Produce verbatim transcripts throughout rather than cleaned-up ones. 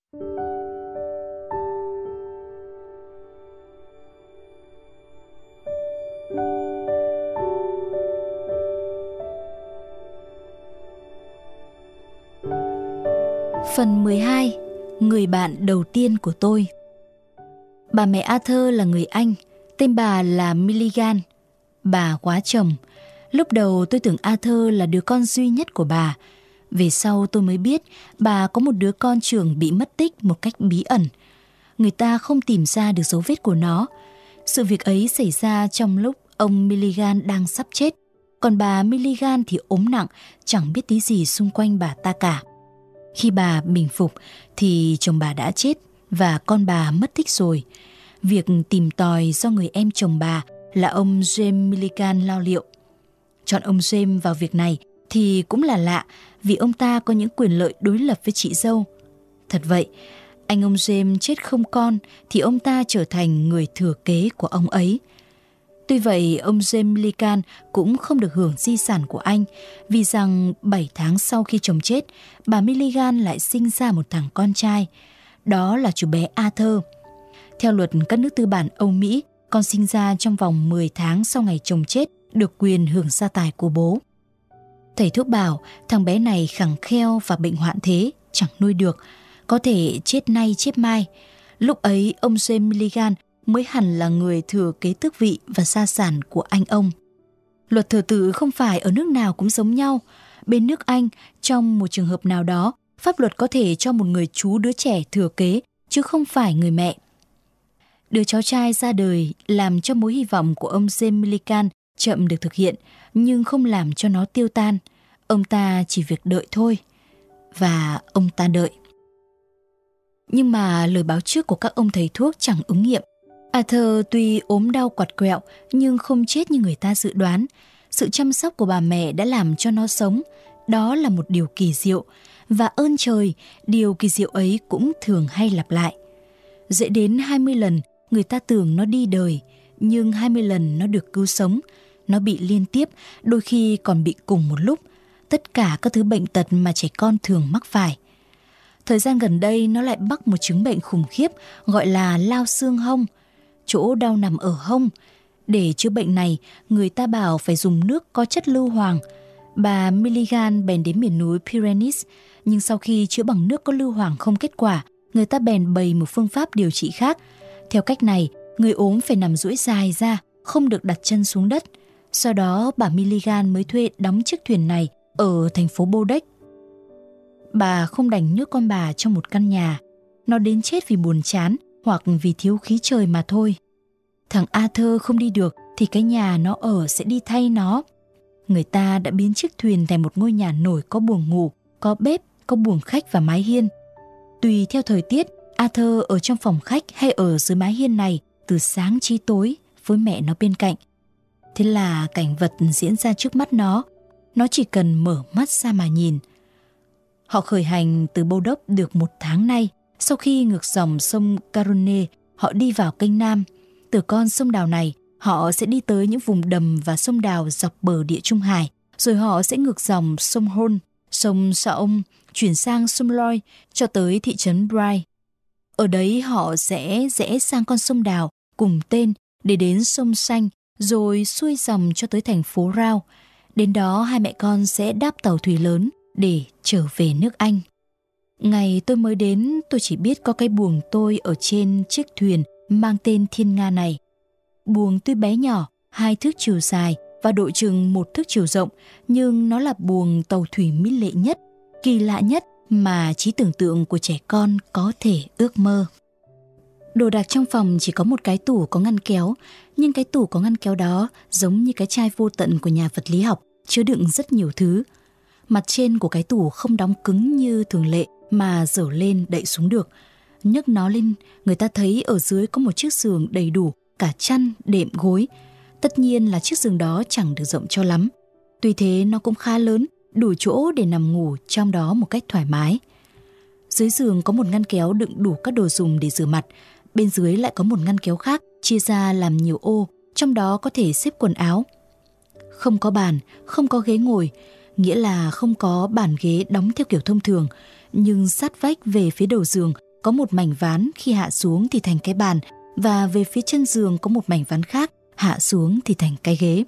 Phần mười hai. Người bạn đầu tiên của tôi. Bà mẹ Arthur là người Anh, tên bà là Milligan. Bà quá chồng. Lúc đầu tôi tưởng Arthur là đứa con duy nhất của bà. Về sau tôi mới biết bà có một đứa con trưởng bị mất tích một cách bí ẩn. Người ta không tìm ra được dấu vết của nó. Sự việc ấy xảy ra trong lúc ông Milligan đang sắp chết. Còn bà Milligan thì ốm nặng, chẳng biết tí gì xung quanh bà ta cả. Khi bà bình phục thì chồng bà đã chết và con bà mất tích rồi. Việc tìm tòi do người em chồng bà là ông James Milligan lo liệu. Chọn ông James vào việc này thì cũng là lạ, vì ông ta có những quyền lợi đối lập với chị dâu. Thật vậy, anh ông James chết không con thì ông ta trở thành người thừa kế của ông ấy. Tuy vậy, ông James Milligan cũng không được hưởng di sản của anh, vì rằng bảy tháng sau khi chồng chết, bà Milligan lại sinh ra một thằng con trai. Đó là chú bé Arthur. Theo luật các nước tư bản Âu Mỹ, con sinh ra trong vòng mười tháng sau ngày chồng chết được quyền hưởng gia tài của bố. Thầy thuốc bảo thằng bé này khẳng kheo và bệnh hoạn thế, chẳng nuôi được, có thể chết nay chết mai. Lúc ấy ông James Milligan mới hẳn là người thừa kế tước vị và gia sản của anh ông. Luật thờ tự không phải ở nước nào cũng giống nhau. Bên nước Anh, trong một trường hợp nào đó, pháp luật có thể cho một người chú đứa trẻ thừa kế, chứ không phải người mẹ. Đứa cháu trai ra đời làm cho mối hy vọng của ông James Milligan chậm được thực hiện, nhưng không làm cho nó tiêu tan. Ông ta chỉ việc đợi thôi. Và ông ta đợi. Nhưng mà lời báo trước của các ông thầy thuốc chẳng ứng nghiệm. Arthur tuy ốm đau quặt quẹo nhưng không chết như người ta dự đoán. Sự chăm sóc của bà mẹ đã làm cho nó sống. Đó là một điều kỳ diệu. Và ơn trời, điều kỳ diệu ấy cũng thường hay lặp lại. Dễ đến hai mươi lần người ta tưởng nó đi đời, nhưng hai mươi lần nó được cứu sống. Nó bị liên tiếp, đôi khi còn bị cùng một lúc. Tất cả các thứ bệnh tật mà trẻ con thường mắc phải. Thời gian gần đây nó lại mắc một chứng bệnh khủng khiếp gọi là lao xương hông. Chỗ đau nằm ở hông. Để chữa bệnh này, người ta bảo phải dùng nước có chất lưu hoàng. Bà Milligan bèn đến miền núi Pyrenees, nhưng sau khi chữa bằng nước có lưu hoàng không kết quả, người ta bèn bày một phương pháp điều trị khác. Theo cách này, người ốm phải nằm duỗi dài ra, không được đặt chân xuống đất. Sau đó bà Milligan mới thuê đóng chiếc thuyền này ở thành phố Bordeaux. Bà không đành nhốt con bà trong một căn nhà. Nó đến chết vì buồn chán hoặc vì thiếu khí trời mà thôi. Thằng Arthur không đi được thì cái nhà nó ở sẽ đi thay nó. Người ta đã biến chiếc thuyền thành một ngôi nhà nổi có buồng ngủ, có bếp, có buồng khách và mái hiên. Tùy theo thời tiết, Arthur ở trong phòng khách hay ở dưới mái hiên này từ sáng chí tối với mẹ nó bên cạnh. Thế là cảnh vật diễn ra trước mắt nó. Nó chỉ cần mở mắt ra mà nhìn. Họ khởi hành từ Bordeaux được một tháng nay. Sau khi ngược dòng sông Garonne, họ đi vào kênh Nam. Từ con sông đào này, họ sẽ đi tới những vùng đầm và sông đào dọc bờ Địa Trung Hải. Rồi họ sẽ ngược dòng sông Rhône, sông Saône, chuyển sang sông Loire cho tới thị trấn Bry. Ở đấy họ sẽ rẽ sang con sông đào cùng tên để đến sông Xanh, rồi xuôi dòng cho tới thành phố Rao. Đến đó hai mẹ con sẽ đáp tàu thủy lớn để trở về nước Anh. Ngày tôi mới đến, tôi chỉ biết có cái buồng tôi ở trên chiếc thuyền mang tên Thiên Nga này. Buồng tuy bé nhỏ, hai thước chiều dài và độ chừng một thước chiều rộng, nhưng nó là buồng tàu thủy mỹ lệ nhất, kỳ lạ nhất mà trí tưởng tượng của trẻ con có thể ước mơ. Đồ đạc trong phòng chỉ có một cái tủ có ngăn kéo, nhưng cái tủ có ngăn kéo đó giống như cái chai vô tận của nhà vật lý học, chứa đựng rất nhiều thứ. Mặt trên của cái tủ không đóng cứng như thường lệ mà dở lên đậy xuống được. Nhấc nó lên, người ta thấy ở dưới có một chiếc giường đầy đủ cả chăn, đệm, gối. Tất nhiên là chiếc giường đó chẳng được rộng cho lắm. Tuy thế nó cũng khá lớn, đủ chỗ để nằm ngủ trong đó một cách thoải mái. Dưới giường có một ngăn kéo đựng đủ các đồ dùng để rửa mặt. Bên dưới lại có một ngăn kéo khác chia ra làm nhiều ô, trong đó có thể xếp quần áo. Không có bàn, không có ghế ngồi, nghĩa là không có bàn ghế đóng theo kiểu thông thường, nhưng sát vách về phía đầu giường có một mảnh ván khi hạ xuống thì thành cái bàn, và về phía chân giường có một mảnh ván khác, hạ xuống thì thành cái ghế.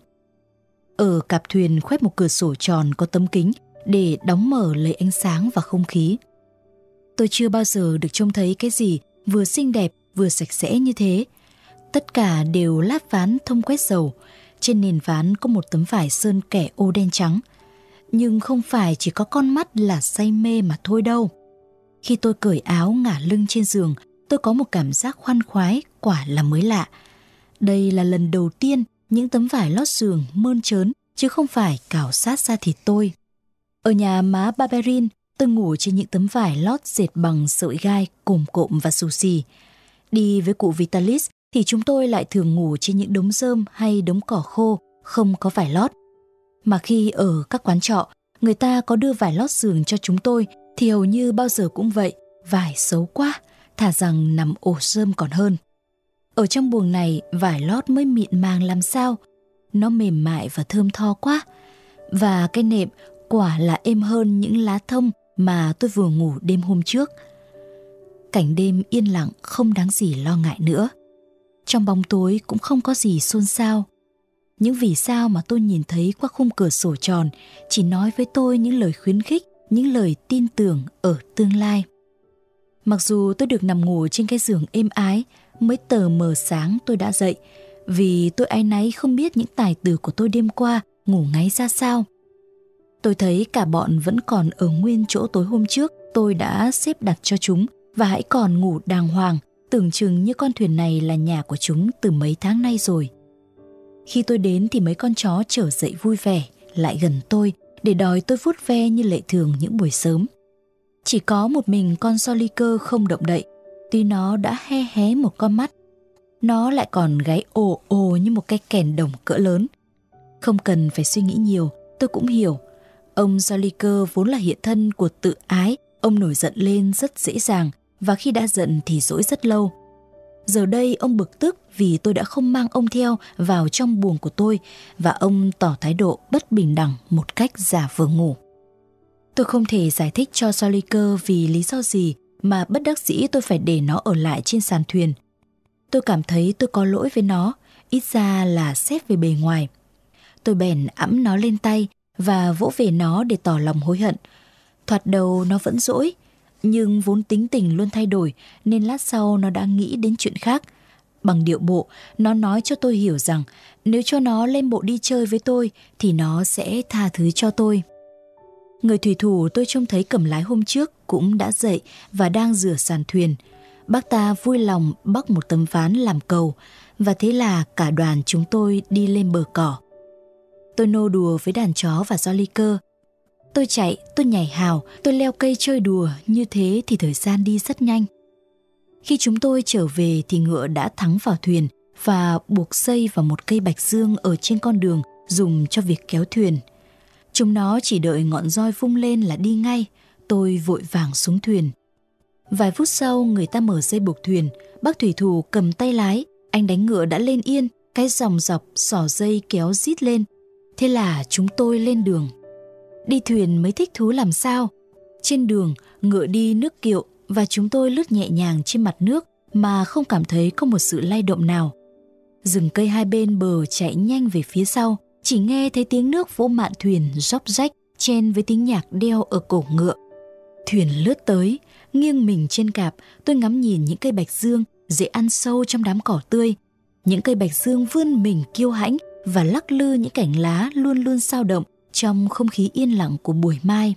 Ở cặp thuyền khoét một cửa sổ tròn có tấm kính để đóng mở lấy ánh sáng và không khí. Tôi chưa bao giờ được trông thấy cái gì vừa xinh đẹp vừa sạch sẽ như thế. Tất cả đều lát ván thông quét dầu. Trên nền ván có một tấm vải sơn kẻ ô đen trắng. Nhưng không phải chỉ có con mắt là say mê mà thôi đâu. Khi tôi cởi áo ngả lưng trên giường, tôi có một cảm giác khoan khoái, quả là mới lạ. Đây là lần đầu tiên những tấm vải lót giường mơn trớn, chứ không phải cào sát da thịt tôi. Ở nhà má Barberin, tôi ngủ trên những tấm vải lót dệt bằng sợi gai, cồm cộm và xù xì. Đi với cụ Vitalis thì chúng tôi lại thường ngủ trên những đống rơm hay đống cỏ khô, không có vải lót. Mà khi ở các quán trọ, người ta có đưa vải lót giường cho chúng tôi thì hầu như bao giờ cũng vậy, vải xấu quá, thà rằng nằm ổ rơm còn hơn. Ở trong buồng này, vải lót mới mịn màng làm sao, nó mềm mại và thơm tho quá. Và cái nệm quả là êm hơn những lá thông mà tôi vừa ngủ đêm hôm trước. Cảnh đêm yên lặng không đáng gì lo ngại nữa. Trong bóng tối cũng không có gì xôn xao. Những vì sao mà tôi nhìn thấy qua khung cửa sổ tròn chỉ nói với tôi những lời khuyến khích, những lời tin tưởng ở tương lai. Mặc dù tôi được nằm ngủ trên cái giường êm ái, mới tờ mờ sáng tôi đã dậy, vì tôi áy náy không biết những tài tử của tôi đêm qua ngủ ngáy ra sao. Tôi thấy cả bọn vẫn còn ở nguyên chỗ tối hôm trước tôi đã xếp đặt cho chúng, và hãy còn ngủ đàng hoàng, tưởng chừng như con thuyền này là nhà của chúng từ mấy tháng nay rồi. Khi tôi đến thì mấy con chó trở dậy vui vẻ, lại gần tôi để đòi tôi vuốt ve như lệ thường những buổi sớm. Chỉ có một mình con Soliker không động đậy, tuy nó đã hé hé một con mắt. Nó lại còn gáy ồ ồ như một cái kèn đồng cỡ lớn. Không cần phải suy nghĩ nhiều, tôi cũng hiểu. Ông Soliker vốn là hiện thân của tự ái, ông nổi giận lên rất dễ dàng, và khi đã giận thì dỗi rất lâu. Giờ đây ông bực tức vì tôi đã không mang ông theo vào trong buồng của tôi, và ông tỏ thái độ bất bình đẳng một cách giả vờ ngủ. Tôi không thể giải thích cho Soliker vì lý do gì mà bất đắc dĩ tôi phải để nó ở lại trên sàn thuyền. Tôi cảm thấy tôi có lỗi với nó, ít ra là xét về bề ngoài. Tôi bèn ẵm nó lên tay và vỗ về nó để tỏ lòng hối hận. Thoạt đầu nó vẫn dỗi, nhưng vốn tính tình luôn thay đổi nên lát sau nó đã nghĩ đến chuyện khác. Bằng điệu bộ, nó nói cho tôi hiểu rằng nếu cho nó lên bộ đi chơi với tôi thì nó sẽ tha thứ cho tôi. Người thủy thủ tôi trông thấy cầm lái hôm trước cũng đã dậy và đang rửa sàn thuyền. Bác ta vui lòng bắc một tấm ván làm cầu, và thế là cả đoàn chúng tôi đi lên bờ cỏ. Tôi nô đùa với đàn chó và Soliker. Tôi chạy, tôi nhảy hào, tôi leo cây chơi đùa, như thế thì thời gian đi rất nhanh. Khi chúng tôi trở về thì ngựa đã thắng vào thuyền và buộc dây vào một cây bạch dương ở trên con đường dùng cho việc kéo thuyền. Chúng nó chỉ đợi ngọn roi vung lên là đi ngay. Tôi vội vàng xuống thuyền. Vài phút sau người ta mở dây buộc thuyền. Bác thủy thủ cầm tay lái, anh đánh ngựa đã lên yên, cái dòng dọc xỏ dây kéo rít lên. Thế là chúng tôi lên đường. Đi thuyền mới thích thú làm sao. Trên đường ngựa đi nước kiệu và chúng tôi lướt nhẹ nhàng trên mặt nước mà không cảm thấy có một sự lay động nào. Rừng cây hai bên bờ chạy nhanh về phía sau, chỉ nghe thấy tiếng nước vỗ mạn thuyền róc rách chen với tiếng nhạc đeo ở cổ ngựa. Thuyền lướt tới, nghiêng mình trên cạp, tôi ngắm nhìn những cây bạch dương dễ ăn sâu trong đám cỏ tươi. Những cây bạch dương vươn mình kiêu hãnh và lắc lư những cành lá luôn luôn sao động trong không khí yên lặng của buổi mai.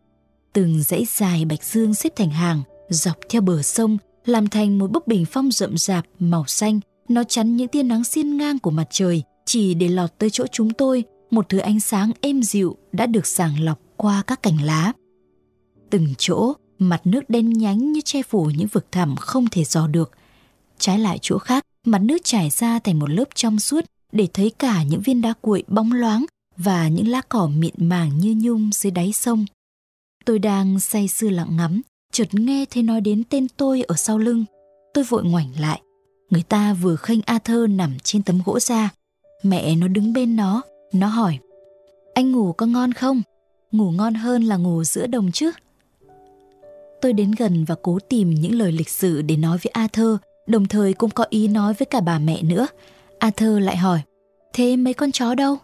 Từng dãy dài bạch dương xếp thành hàng dọc theo bờ sông, làm thành một bức bình phong rậm rạp màu xanh. Nó chắn những tia nắng xiên ngang của mặt trời, chỉ để lọt tới chỗ chúng tôi một thứ ánh sáng êm dịu đã được sàng lọc qua các cành lá. Từng chỗ mặt nước đen nhánh như che phủ những vực thẳm không thể dò được. Trái lại chỗ khác, mặt nước trải ra thành một lớp trong suốt để thấy cả những viên đá cuội bóng loáng và những lá cỏ mịn màng như nhung dưới đáy sông. Tôi đang say sưa lặng ngắm, chợt nghe thấy nói đến tên tôi ở sau lưng. Tôi vội ngoảnh lại. Người ta vừa khênh Arthur nằm trên tấm gỗ ra. Mẹ nó đứng bên nó. Nó hỏi: "Anh ngủ có ngon không? Ngủ ngon hơn là ngủ giữa đồng chứ?" Tôi đến gần và cố tìm những lời lịch sự để nói với Arthur, đồng thời cũng có ý nói với cả bà mẹ nữa. Arthur lại hỏi, thế mấy con chó đâu?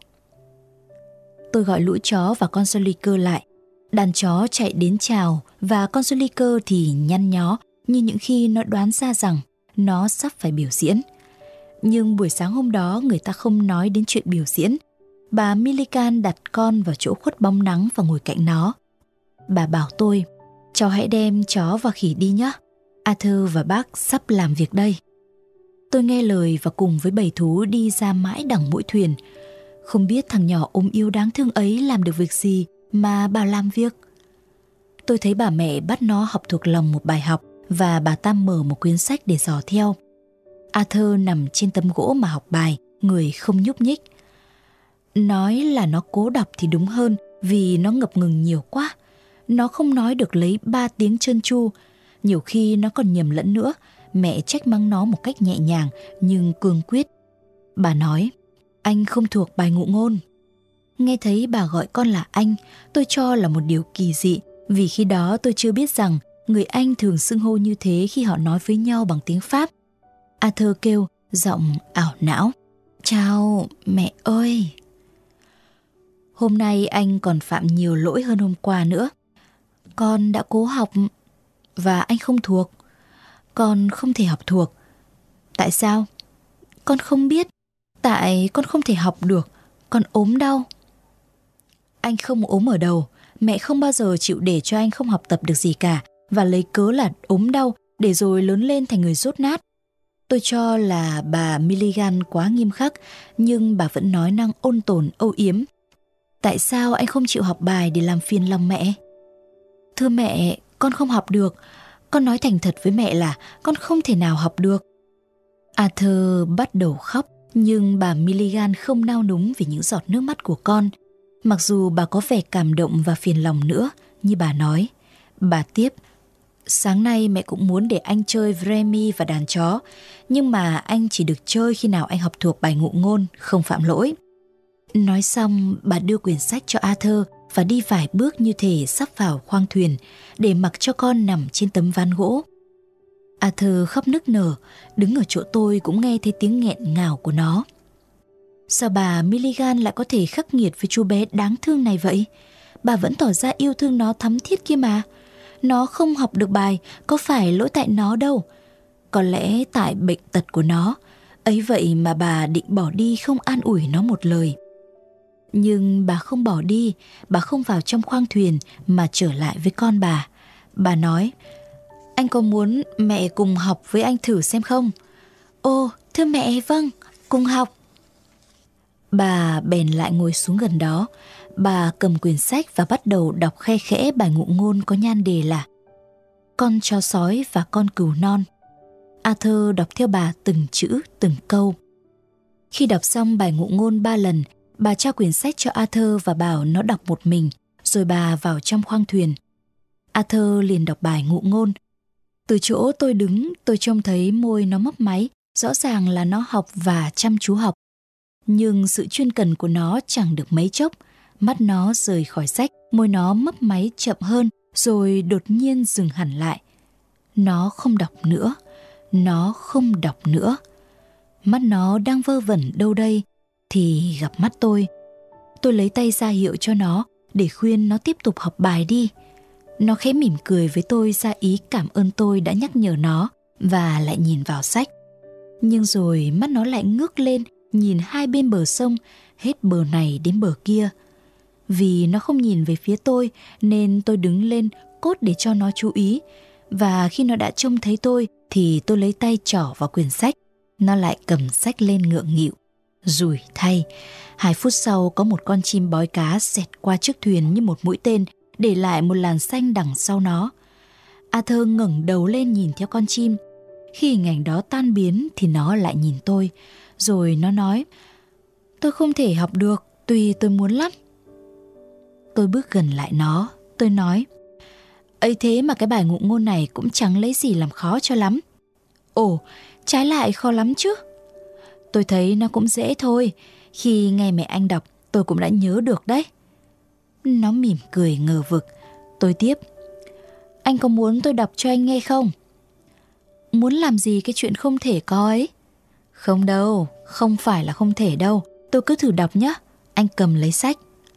Tôi gọi lũ chó và con Soliker lại. Đàn chó chạy đến chào và con Soliker thì nhăn nhó như những khi nó đoán ra rằng nó sắp phải biểu diễn. Nhưng buổi sáng hôm đó người ta không nói đến chuyện biểu diễn. Bà Milligan đặt con vào chỗ khuất bóng nắng và ngồi cạnh nó. Bà bảo tôi, cháu hãy đem chó và khỉ đi nhé. Arthur và bác sắp làm việc đây. Tôi nghe lời và cùng với bầy thú đi ra mãi đằng mũi thuyền. Không biết thằng nhỏ ốm yếu đáng thương ấy làm được việc gì mà bảo làm việc. Tôi thấy bà mẹ bắt nó học thuộc lòng một bài học và bà ta mở một quyển sách để dò theo. Arthur nằm trên tấm gỗ mà học bài, người không nhúc nhích. Nói là nó cố đọc thì đúng hơn vì nó ngập ngừng nhiều quá. Nó không nói được lấy ba tiếng trơn tru. Nhiều khi nó còn nhầm lẫn nữa. Mẹ trách mắng nó một cách nhẹ nhàng nhưng cương quyết. Bà nói, anh không thuộc bài ngụ ngôn. Nghe thấy bà gọi con là anh, tôi cho là một điều kỳ dị, vì khi đó tôi chưa biết rằng người Anh thường xưng hô như thế khi họ nói với nhau bằng tiếng Pháp. Arthur kêu, giọng ảo não, chào mẹ ơi. Hôm nay anh còn phạm nhiều lỗi hơn hôm qua nữa. Con đã cố học và anh không thuộc. Con không thể học thuộc. Tại sao? Con không biết. Tại con không thể học được. Con ốm đau. Anh không ốm ở đầu. Mẹ không bao giờ chịu để cho anh không học tập được gì cả và lấy cớ là ốm đau để rồi lớn lên thành người dốt nát. Tôi cho là bà Milligan quá nghiêm khắc, nhưng bà vẫn nói năng ôn tồn âu yếm. Tại sao anh không chịu học bài để làm phiền lòng mẹ? Thưa mẹ, con không học được. Con nói thành thật với mẹ là con không thể nào học được. Arthur bắt đầu khóc, nhưng bà Milligan không nao núng vì những giọt nước mắt của con. Mặc dù bà có vẻ cảm động và phiền lòng nữa, như bà nói. Bà tiếp, sáng nay mẹ cũng muốn để anh chơi Vremi và đàn chó, nhưng mà anh chỉ được chơi khi nào anh học thuộc bài ngụ ngôn, không phạm lỗi. Nói xong, bà đưa quyển sách cho Arthur và đi vài bước như thể sắp vào khoang thuyền để mặc cho con nằm trên tấm ván gỗ. Arthur khóc nức nở, đứng ở chỗ tôi cũng nghe thấy tiếng nghẹn ngào của nó. Sao bà Milligan lại có thể khắc nghiệt với chú bé đáng thương này vậy? Bà vẫn tỏ ra yêu thương nó thắm thiết kia mà. Nó không học được bài, có phải lỗi tại nó đâu. Có lẽ tại bệnh tật của nó. Ấy vậy mà bà định bỏ đi không an ủi nó một lời. Nhưng bà không bỏ đi, bà không vào trong khoang thuyền mà trở lại với con bà. Bà nói, anh có muốn mẹ cùng học với anh thử xem không? Ồ, thưa mẹ, vâng, cùng học. Bà bèn lại ngồi xuống gần đó. Bà cầm quyển sách và bắt đầu đọc khe khẽ bài ngụ ngôn có nhan đề là Con chó sói và con cừu non. Arthur đọc theo bà từng chữ, từng câu. Khi đọc xong bài ngụ ngôn ba lần, bà trao quyển sách cho Arthur và bảo nó đọc một mình, rồi bà vào trong khoang thuyền. Arthur liền đọc bài ngụ ngôn. Từ chỗ tôi đứng, tôi trông thấy môi nó mấp máy, rõ ràng là nó học và chăm chú học. Nhưng sự chuyên cần của nó chẳng được mấy chốc. Mắt nó rời khỏi sách, môi nó mấp máy chậm hơn, rồi đột nhiên dừng hẳn lại. Nó không đọc nữa, nó không đọc nữa. Mắt nó đang vơ vẩn đâu đây, thì gặp mắt tôi. Tôi lấy tay ra hiệu cho nó, để khuyên nó tiếp tục học bài đi. Nó khẽ mỉm cười với tôi ra ý cảm ơn tôi đã nhắc nhở nó, và lại nhìn vào sách. Nhưng rồi mắt nó lại ngước lên, nhìn hai bên bờ sông, hết bờ này đến bờ kia. Vì nó không nhìn về phía tôi, nên tôi đứng lên cốt để cho nó chú ý. Và khi nó đã trông thấy tôi, thì tôi lấy tay trỏ vào quyển sách. Nó lại cầm sách lên ngượng nghịu. Rủi thay, hai phút sau có một con chim bói cá xẹt qua chiếc thuyền như một mũi tên, để lại một làn xanh đằng sau nó. Arthur ngẩng đầu lên nhìn theo con chim. Khi hình ảnh đó tan biến thì nó lại nhìn tôi. Rồi nó nói, tôi không thể học được, tuy tôi muốn lắm. Tôi bước gần lại nó, tôi nói, ấy thế mà cái bài ngụ ngôn này cũng chẳng lấy gì làm khó cho lắm. Ồ, trái lại khó lắm chứ. Tôi thấy nó cũng dễ thôi, khi nghe mẹ anh đọc tôi cũng đã nhớ được đấy. Nó mỉm cười ngờ vực. Tôi tiếp, Anh có muốn tôi đọc cho anh nghe không? Muốn làm gì cái chuyện không thể có ấy? Không đâu, không phải là không thể đâu. Tôi cứ thử đọc nhé. Anh cầm lấy sách.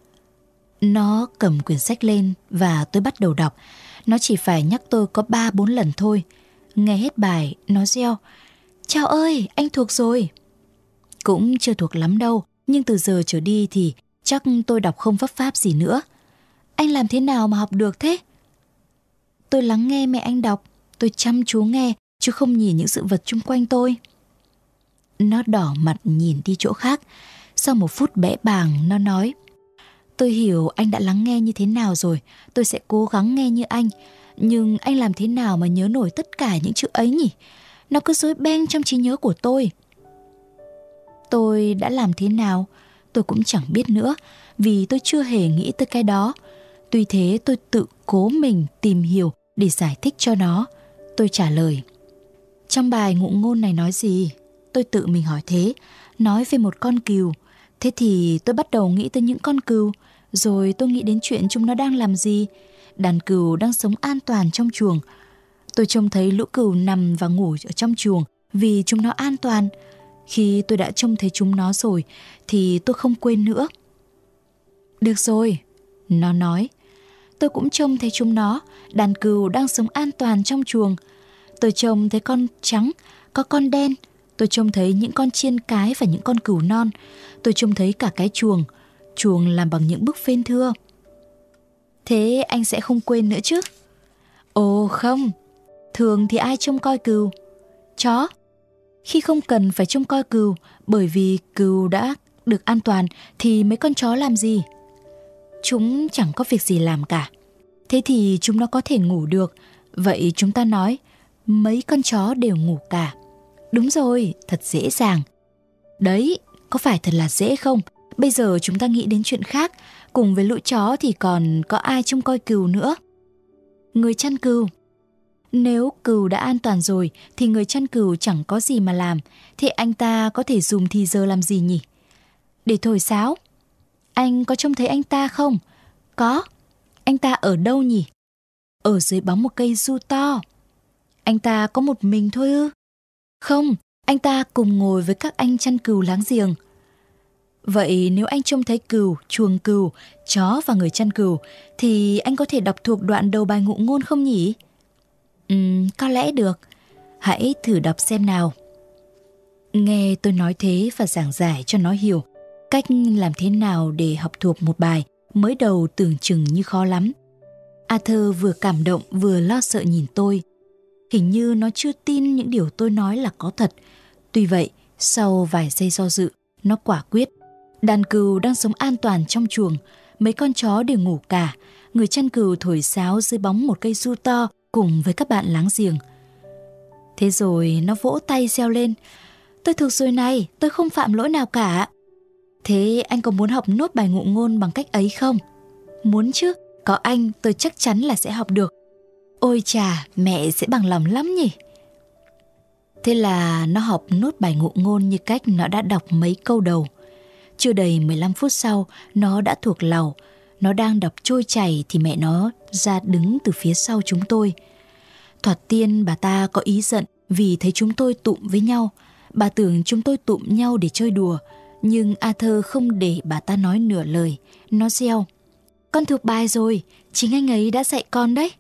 Nó cầm quyển sách lên và tôi bắt đầu đọc. Nó chỉ phải nhắc tôi có ba bốn lần thôi. Nghe hết bài, nó reo: Chào ơi, anh thuộc rồi. Cũng chưa thuộc lắm đâu, nhưng từ giờ trở đi thì chắc tôi đọc không vấp pháp gì nữa. Anh làm thế nào mà học được thế? Tôi lắng nghe mẹ anh đọc. Tôi chăm chú nghe, chứ không nhìn những sự vật chung quanh tôi. Nó đỏ mặt nhìn đi chỗ khác. Sau một phút bẽ bàng, nó nói: Tôi hiểu anh đã lắng nghe như thế nào rồi. Tôi sẽ cố gắng nghe như anh. Nhưng anh làm thế nào mà nhớ nổi tất cả những chữ ấy nhỉ? Nó cứ rối beng trong trí nhớ của tôi. Tôi đã làm thế nào? Tôi cũng chẳng biết nữa, vì tôi chưa hề nghĩ tới cái đó. Tuy thế tôi tự cố mình tìm hiểu để giải thích cho nó. Tôi trả lời: Trong bài ngụ ngôn này nói gì? Tôi tự mình hỏi thế. Nói về một con cừu. Thế thì tôi bắt đầu nghĩ tới những con cừu. Rồi tôi nghĩ đến chuyện chúng nó đang làm gì. Đàn cừu đang sống an toàn trong chuồng. Tôi trông thấy lũ cừu nằm và ngủ ở trong chuồng vì chúng nó an toàn. Khi tôi đã trông thấy chúng nó rồi thì tôi không quên nữa. Được rồi, nó nói. Tôi cũng trông thấy chúng nó. Đàn cừu đang sống an toàn trong chuồng. Tôi trông thấy con trắng, có con đen. Tôi trông thấy những con chiên cái và những con cừu non. Tôi trông thấy cả cái chuồng. Chuồng làm bằng những bức phên thưa. Thế anh sẽ không quên nữa chứ? Ồ không. Thường thì ai trông coi cừu? Chó. Khi không cần phải trông coi cừu, bởi vì cừu đã được an toàn, thì mấy con chó làm gì? Chúng chẳng có việc gì làm cả. Thế thì chúng nó có thể ngủ được. Vậy chúng ta nói mấy con chó đều ngủ cả. Đúng rồi, thật dễ dàng. Đấy, có phải thật là dễ không? Bây giờ chúng ta nghĩ đến chuyện khác. Cùng với lũ chó thì còn có ai trông coi cừu nữa? Người chăn cừu. Nếu cừu đã an toàn rồi thì người chăn cừu chẳng có gì mà làm. Thế anh ta có thể dùng thì giờ làm gì nhỉ? Để thổi sáo. Anh có trông thấy anh ta không? Có. Anh ta ở đâu nhỉ? Ở dưới bóng một cây du to. Anh ta có một mình thôi ư? Không, anh ta cùng ngồi với các anh chăn cừu láng giềng. Vậy nếu anh trông thấy cừu, chuồng cừu, chó và người chăn cừu thì anh có thể đọc thuộc đoạn đầu bài ngụ ngôn không nhỉ? Ừm, có lẽ được. Hãy thử đọc xem nào. Nghe tôi nói thế và giảng giải cho nó hiểu cách làm thế nào để học thuộc một bài mới đầu tưởng chừng như khó lắm. Arthur vừa cảm động vừa lo sợ nhìn tôi. Hình như nó chưa tin những điều tôi nói là có thật. Tuy vậy, sau vài giây do dự, nó quả quyết. Đàn cừu đang sống an toàn trong chuồng. Mấy con chó đều ngủ cả. Người chăn cừu thổi sáo dưới bóng một cây du to cùng với các bạn láng giềng. Thế rồi nó vỗ tay reo lên: Tôi thuộc rồi này, tôi không phạm lỗi nào cả. Thế anh có muốn học nốt bài ngụ ngôn bằng cách ấy không? Muốn chứ, có anh tôi chắc chắn là sẽ học được. Ôi chà, mẹ sẽ bằng lòng lắm nhỉ. Thế là nó học nốt bài ngụ ngôn như cách nó đã đọc mấy câu đầu. Chưa đầy mười lăm phút sau, nó đã thuộc lầu. Nó đang đọc trôi chảy thì mẹ nó ra đứng từ phía sau chúng tôi. Thoạt tiên bà ta có ý giận vì thấy chúng tôi tụm với nhau. Bà tưởng chúng tôi tụm nhau để chơi đùa. Nhưng Arthur không để bà ta nói nửa lời. Nó reo: Con thuộc bài rồi, chính anh ấy đã dạy con đấy.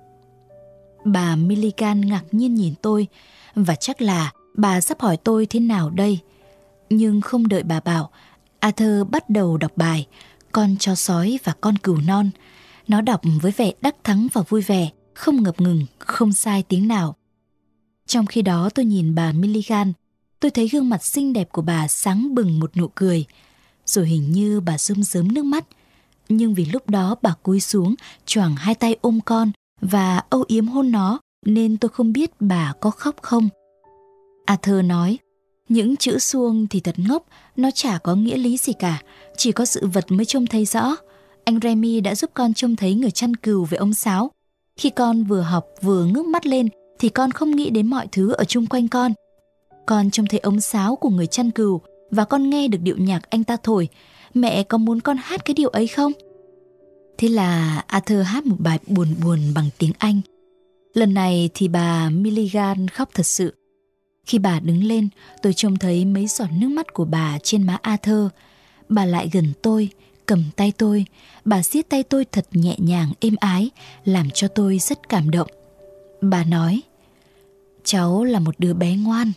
Bà Milligan ngạc nhiên nhìn tôi, và chắc là bà sắp hỏi tôi thế nào đây. Nhưng không đợi bà bảo, Arthur bắt đầu đọc bài Con chó sói và con cừu non. Nó đọc với vẻ đắc thắng và vui vẻ, không ngập ngừng, không sai tiếng nào. Trong khi đó tôi nhìn bà Milligan, tôi thấy gương mặt xinh đẹp của bà sáng bừng một nụ cười. Rồi hình như bà rơm rớm nước mắt. Nhưng vì lúc đó bà cúi xuống, choàng hai tay ôm con và âu yếm hôn nó, nên tôi không biết bà có khóc không. Arthur nói: Những chữ suông thì thật ngốc, nó chả có nghĩa lý gì cả, chỉ có sự vật mới trông thấy rõ. Anh Remy đã giúp con trông thấy người chăn cừu với ống sáo. Khi con vừa học vừa ngước mắt lên thì con không nghĩ đến mọi thứ ở chung quanh con. Con trông thấy ống sáo của người chăn cừu và con nghe được điệu nhạc anh ta thổi. Mẹ có muốn con hát cái điệu ấy không? Thế là Arthur hát một bài buồn buồn bằng tiếng Anh. Lần này thì bà Milligan khóc thật sự. Khi bà đứng lên, tôi trông thấy mấy giọt nước mắt của bà trên má Arthur. Bà lại gần tôi, cầm tay tôi. Bà siết tay tôi thật nhẹ nhàng, êm ái, làm cho tôi rất cảm động. Bà nói, cháu là một đứa bé ngoan.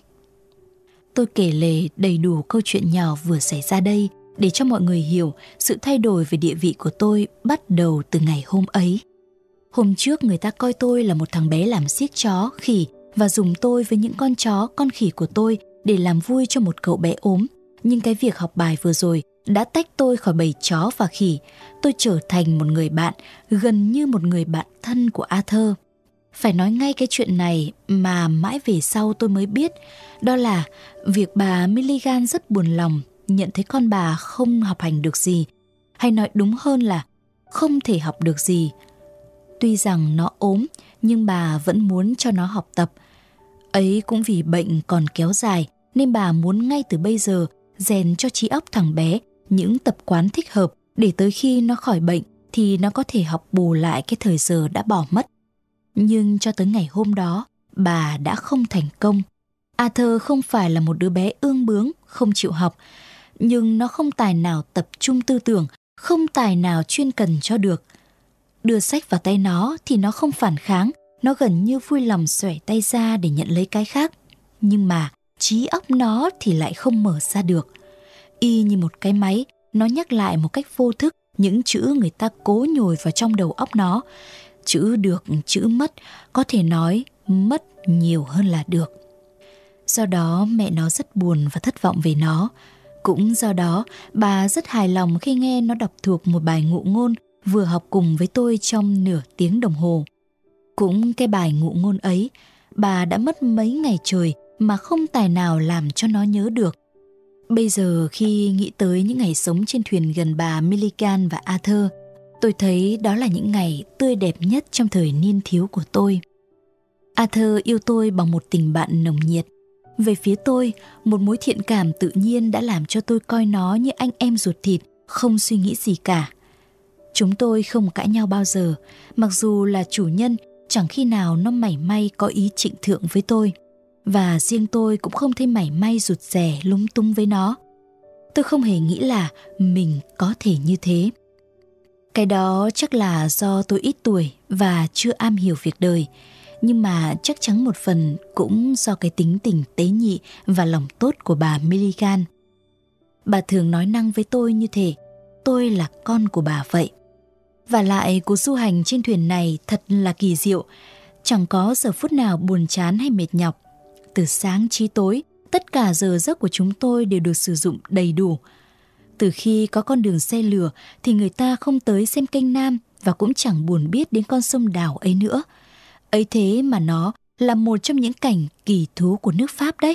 Tôi kể lể đầy đủ câu chuyện nhỏ vừa xảy ra đây để cho mọi người hiểu sự thay đổi về địa vị của tôi bắt đầu từ ngày hôm ấy. Hôm trước người ta coi tôi là một thằng bé làm xiếc chó, khỉ và dùng tôi với những con chó, con khỉ của tôi để làm vui cho một cậu bé ốm. Nhưng cái việc học bài vừa rồi đã tách tôi khỏi bầy chó và khỉ. Tôi trở thành một người bạn, gần như một người bạn thân của Arthur. Phải nói ngay cái chuyện này mà mãi về sau tôi mới biết, đó là việc bà Milligan rất buồn lòng nhận thấy con bà không học hành được gì, hay nói đúng hơn là không thể học được gì. Tuy rằng nó ốm, nhưng bà vẫn muốn cho nó học tập. Ấy cũng vì bệnh còn kéo dài, nên bà muốn ngay từ bây giờ rèn cho trí óc thằng bé những tập quán thích hợp để tới khi nó khỏi bệnh thì nó có thể học bù lại cái thời giờ đã bỏ mất. Nhưng cho tới ngày hôm đó, bà đã không thành công. Arthur không phải là một đứa bé ương bướng, không chịu học, nhưng nó không tài nào tập trung tư tưởng, không tài nào chuyên cần cho được. Đưa sách vào tay nó thì nó không phản kháng, nó gần như vui lòng xuể tay ra để nhận lấy cái khác. Nhưng mà trí óc nó thì lại không mở ra được. Y như một cái máy, nó nhắc lại một cách vô thức những chữ người ta cố nhồi vào trong đầu óc nó. Chữ được, chữ mất, có thể nói mất nhiều hơn là được. Do đó mẹ nó rất buồn và thất vọng về nó. Cũng do đó bà rất hài lòng khi nghe nó đọc thuộc một bài ngụ ngôn vừa học cùng với tôi trong nửa tiếng đồng hồ. Cũng cái bài ngụ ngôn ấy, bà đã mất mấy ngày trời mà không tài nào làm cho nó nhớ được. Bây giờ khi nghĩ tới những ngày sống trên thuyền gần bà Milligan và Arthur, tôi thấy đó là những ngày tươi đẹp nhất trong thời niên thiếu của tôi. Arthur yêu tôi bằng một tình bạn nồng nhiệt. Về phía tôi, một mối thiện cảm tự nhiên đã làm cho tôi coi nó như anh em ruột thịt, không suy nghĩ gì cả. Chúng tôi không cãi nhau bao giờ, mặc dù là chủ nhân, chẳng khi nào nó mảy may có ý trịnh thượng với tôi. Và riêng tôi cũng không thấy mảy may rụt rè lúng túng với nó. Tôi không hề nghĩ là mình có thể như thế. Cái đó chắc là do tôi ít tuổi và chưa am hiểu việc đời, nhưng mà chắc chắn một phần cũng do cái tính tình tế nhị và lòng tốt của bà Milligan. Bà thường nói năng với tôi như thế, tôi là con của bà vậy. Và lại cuộc du hành trên thuyền này thật là kỳ diệu, chẳng có giờ phút nào buồn chán hay mệt nhọc. Từ sáng chí tối, tất cả giờ giấc của chúng tôi đều được sử dụng đầy đủ. Từ khi có con đường xe lửa thì người ta không tới xem kênh Nam và cũng chẳng buồn biết đến con sông Đào ấy nữa. Ấy thế mà nó là một trong những cảnh kỳ thú của nước Pháp đấy.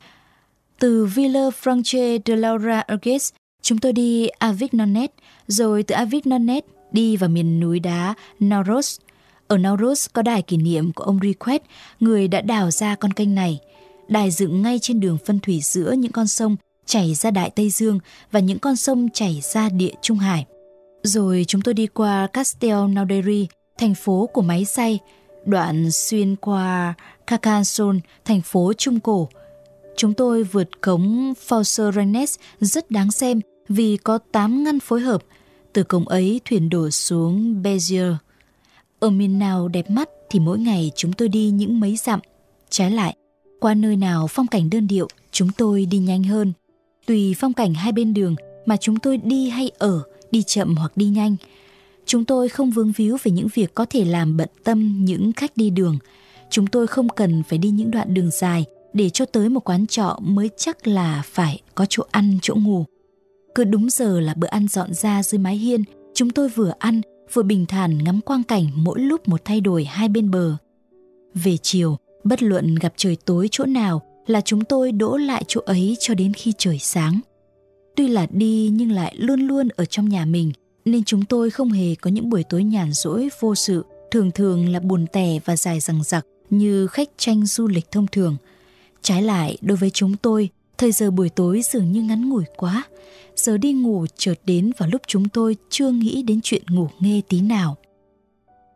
Từ Villefranche de Laura Ergues, chúng tôi đi Avignonet, rồi từ Avignonet đi vào miền núi đá Nauros. Ở Nauros có đài kỷ niệm của ông Riquet, người đã đào ra con kênh này. Đài dựng ngay trên đường phân thủy giữa những con sông chảy ra Đại Tây Dương và những con sông chảy ra Địa Trung Hải. Rồi chúng tôi đi qua Castelnaudary, thành phố của máy xay, đoạn xuyên qua Carcassonne, thành phố Trung Cổ. Chúng tôi vượt cống Fausse-Rennes rất đáng xem vì có tám ngăn phối hợp. Từ cổng ấy thuyền đổ xuống Béziers. Ở miền nào đẹp mắt thì mỗi ngày chúng tôi đi những mấy dặm. Trái lại, qua nơi nào phong cảnh đơn điệu, chúng tôi đi nhanh hơn. Tùy phong cảnh hai bên đường mà chúng tôi đi hay ở, đi chậm hoặc đi nhanh. Chúng tôi không vướng víu về những việc có thể làm bận tâm những khách đi đường. Chúng tôi không cần phải đi những đoạn đường dài để cho tới một quán trọ mới chắc là phải có chỗ ăn, chỗ ngủ. Cứ đúng giờ là bữa ăn dọn ra dưới mái hiên, chúng tôi vừa ăn, vừa bình thản ngắm quang cảnh mỗi lúc một thay đổi hai bên bờ. Về chiều, bất luận gặp trời tối chỗ nào là chúng tôi đỗ lại chỗ ấy cho đến khi trời sáng. Tuy là đi nhưng lại luôn luôn ở trong nhà mình, nên chúng tôi không hề có những buổi tối nhàn rỗi vô sự, thường thường là buồn tẻ và dài dằng dặc như khách tranh du lịch thông thường. Trái lại, đối với chúng tôi, thời giờ buổi tối dường như ngắn ngủi quá. Giờ đi ngủ chợt đến vào lúc chúng tôi chưa nghĩ đến chuyện ngủ nghê tí nào.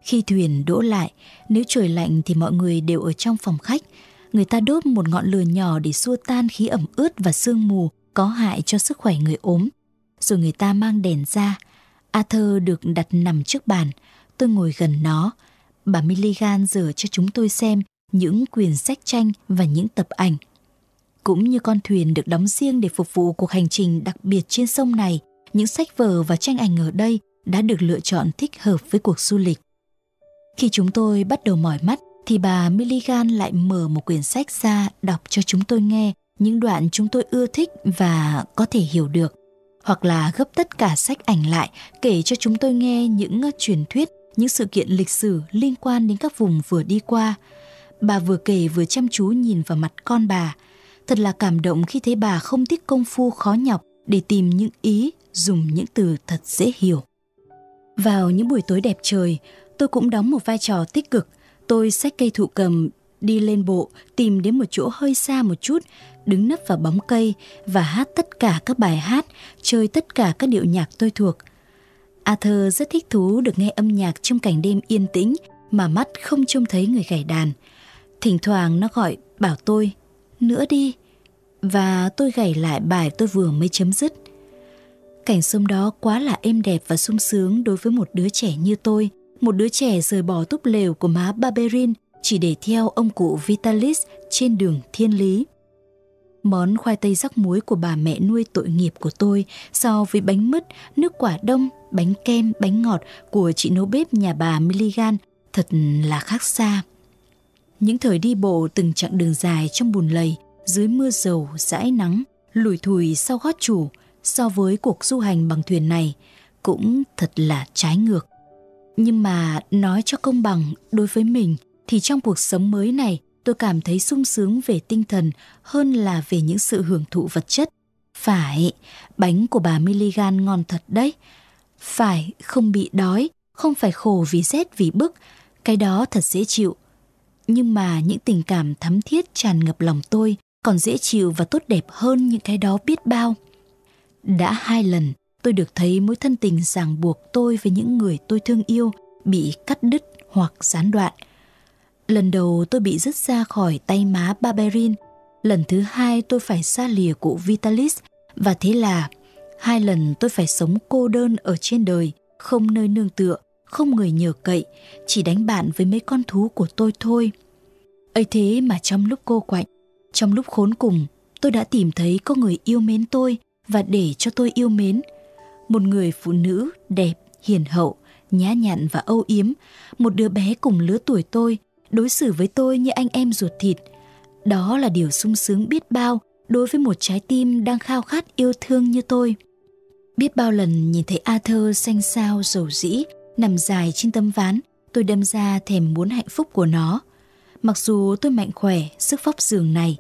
Khi thuyền đỗ lại, nếu trời lạnh thì mọi người đều ở trong phòng khách. Người ta đốt một ngọn lửa nhỏ để xua tan khí ẩm ướt và sương mù có hại cho sức khỏe người ốm. Rồi người ta mang đèn ra. Arthur được đặt nằm trước bàn. Tôi ngồi gần nó. Bà Milligan dở cho chúng tôi xem những quyển sách tranh và những tập ảnh. Cũng như con thuyền được đóng riêng để phục vụ cuộc hành trình đặc biệt trên sông này, những sách vở và tranh ảnh ở đây đã được lựa chọn thích hợp với cuộc du lịch. Khi chúng tôi bắt đầu mỏi mắt, thì bà Milligan lại mở một quyển sách ra đọc cho chúng tôi nghe những đoạn chúng tôi ưa thích và có thể hiểu được. Hoặc là gấp tất cả sách ảnh lại, kể cho chúng tôi nghe những truyền thuyết, những sự kiện lịch sử liên quan đến các vùng vừa đi qua. Bà vừa kể vừa chăm chú nhìn vào mặt con bà. Thật là cảm động khi thấy bà không tiếc công phu khó nhọc để tìm những ý, dùng những từ thật dễ hiểu. Vào những buổi tối đẹp trời, tôi cũng đóng một vai trò tích cực. Tôi xách cây thụ cầm, đi lên bộ, tìm đến một chỗ hơi xa một chút, đứng nấp vào bóng cây và hát tất cả các bài hát, chơi tất cả các điệu nhạc tôi thuộc. Arthur rất thích thú được nghe âm nhạc trong cảnh đêm yên tĩnh mà mắt không trông thấy người gảy đàn. Thỉnh thoảng nó gọi bảo tôi, nữa đi, và tôi gảy lại bài tôi vừa mới chấm dứt. Cảnh sông đó quá là êm đẹp và sung sướng đối với một đứa trẻ như tôi, một đứa trẻ rời bỏ túp lều của má Barberin chỉ để theo ông cụ Vitalis trên đường thiên lý. Món khoai tây rắc muối của bà mẹ nuôi tội nghiệp của tôi so với bánh mứt, nước quả đông, bánh kem, bánh ngọt của chị nấu bếp nhà bà Milligan thật là khác xa. Những thời đi bộ từng chặng đường dài trong bùn lầy, dưới mưa dầu, dãi nắng, lủi thủi sau gót chủ, so với cuộc du hành bằng thuyền này cũng thật là trái ngược. Nhưng mà nói cho công bằng đối với mình thì trong cuộc sống mới này tôi cảm thấy sung sướng về tinh thần hơn là về những sự hưởng thụ vật chất. Phải, bánh của bà Milligan ngon thật đấy. Phải, không bị đói, không phải khổ vì rét vì bức, cái đó thật dễ chịu. Nhưng mà những tình cảm thắm thiết tràn ngập lòng tôi còn dễ chịu và tốt đẹp hơn những cái đó biết bao. Đã hai lần tôi được thấy mối thân tình ràng buộc tôi với những người tôi thương yêu bị cắt đứt hoặc gián đoạn. Lần đầu tôi bị dứt ra khỏi tay má Barberin, lần thứ hai tôi phải xa lìa cụ Vitalis, và thế là hai lần tôi phải sống cô đơn ở trên đời, không nơi nương tựa, không người nhờ cậy, chỉ đánh bạn với mấy con thú của tôi thôi. Ấy thế mà trong lúc cô quạnh, trong lúc khốn cùng, tôi đã tìm thấy có người yêu mến tôi và để cho tôi yêu mến. Một người phụ nữ đẹp, hiền hậu, nhã nhặn và âu yếm, một đứa bé cùng lứa tuổi tôi, đối xử với tôi như anh em ruột thịt. Đó là điều sung sướng biết bao đối với một trái tim đang khao khát yêu thương như tôi. Biết bao lần nhìn thấy Arthur xanh xao rầu rĩ nằm dài trên tấm ván, tôi đâm ra thèm muốn hạnh phúc của nó. Mặc dù tôi mạnh khỏe, sức vóc giường này,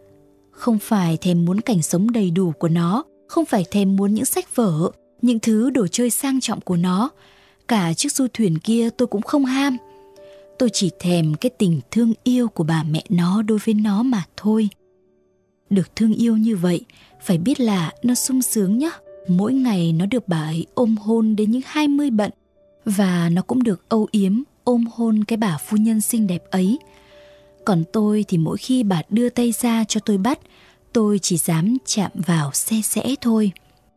không phải thèm muốn cảnh sống đầy đủ của nó, không phải thèm muốn những sách vở, những thứ đồ chơi sang trọng của nó. Cả chiếc du thuyền kia tôi cũng không ham. Tôi chỉ thèm cái tình thương yêu của bà mẹ nó đối với nó mà thôi. Được thương yêu như vậy, phải biết là nó sung sướng nhá. Mỗi ngày nó được bà ấy ôm hôn đến những hai mươi bận, và nó cũng được âu yếm ôm hôn cái bà phu nhân xinh đẹp ấy. Còn tôi thì mỗi khi bà đưa tay ra cho tôi bắt, tôi chỉ dám chạm vào se sẽ thôi.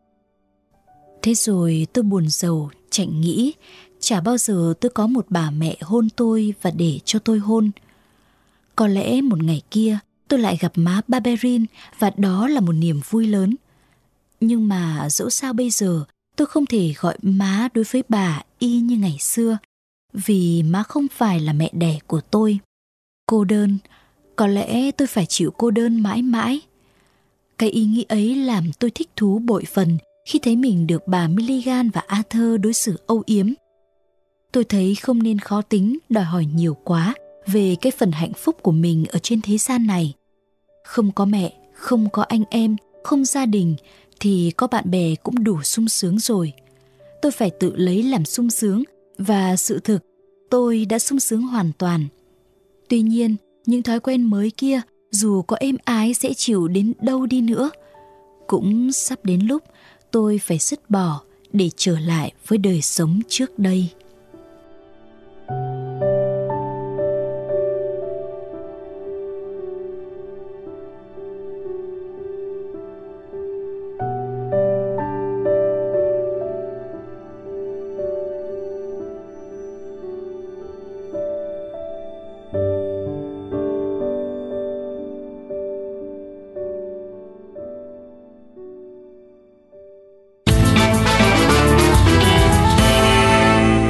Thế rồi tôi buồn rầu, chạnh nghĩ, chả bao giờ tôi có một bà mẹ hôn tôi và để cho tôi hôn. Có lẽ một ngày kia tôi lại gặp má Barberin và đó là một niềm vui lớn. Nhưng mà dẫu sao bây giờ tôi không thể gọi má đối với bà y như ngày xưa, vì má không phải là mẹ đẻ của tôi. Cô đơn, có lẽ tôi phải chịu cô đơn mãi mãi. Cái ý nghĩ ấy làm tôi thích thú bội phần khi thấy mình được bà Milligan và Arthur đối xử âu yếm. Tôi thấy không nên khó tính đòi hỏi nhiều quá về cái phần hạnh phúc của mình ở trên thế gian này. Không có mẹ, không có anh em, không gia đình thì có bạn bè cũng đủ sung sướng rồi. Tôi phải tự lấy làm sung sướng, và sự thực tôi đã sung sướng hoàn toàn. Tuy nhiên, những thói quen mới kia dù có êm ái dễ chịu đến đâu đi nữa, cũng sắp đến lúc tôi phải dứt bỏ để trở lại với đời sống trước đây.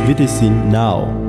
vê tê xê Now.